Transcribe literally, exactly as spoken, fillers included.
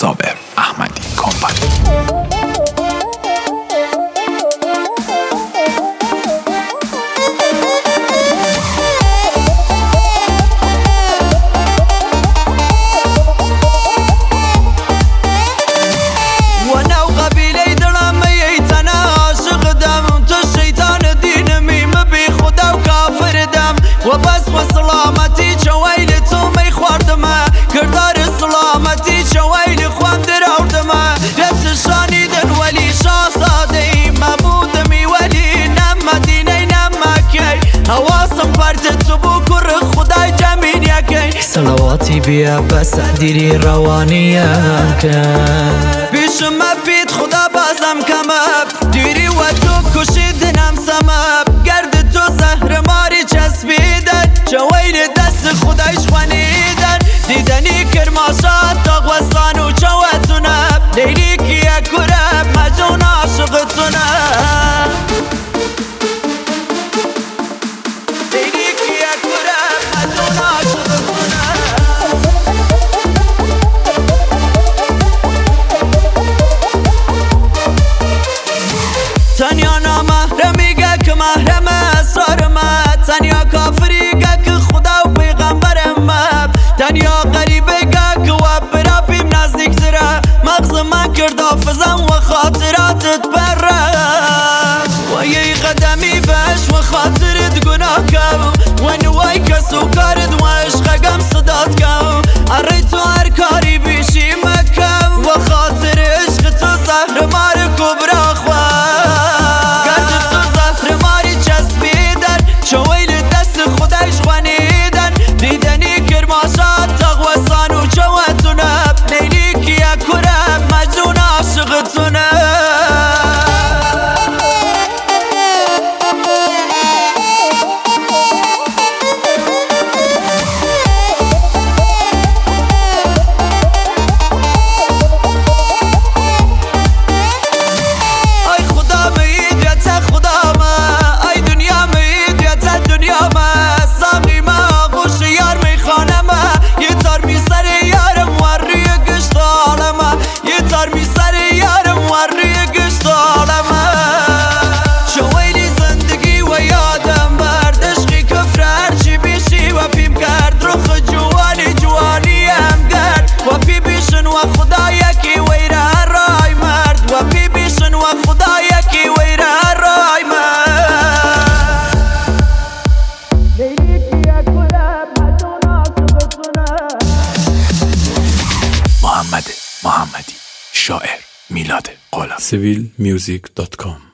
صابر احمدی کمپانی. و بس و سلامتی چویل تو می خوردمه کردار سلامتی چویل خوام در آوردمه رفت شانیدن ولی شاهزاده ای مبودمی ولی نمدینه نمکی حواسم پرت تو بو کر خدای جمین یکی صلواتی بیا بس دیری روانیم کن پیشم بید خدا بازم کمب دیری و تو کشیدنم سمب گرد تو زهر ماری چسبیدن چویل دست خدایش خونیدن دیدنی کرماشات تاغوستان و چوتونب لیلی کیا کرب مجون عاشقتونب لیلی کیا کرب مجون عاشقتونب تنیا نامحرمی گه که محرم اسرارمه تنیا کافری گه که خدا و پیغمبرمه تنیا غریبه گه که و برابیم نزدیک تره مغز من کرد حافظم و خاطراتت بره و یه قدمی بش و خاطرت گناه کم و نوای کس و کارد و عشقگم صدات کم اره تو هر کاری بیشی مکم و خاطر عشق تو زهر مار کبرا خواه محمد محمدی شاعر میلاد قلم سیویل میوزیک دات کام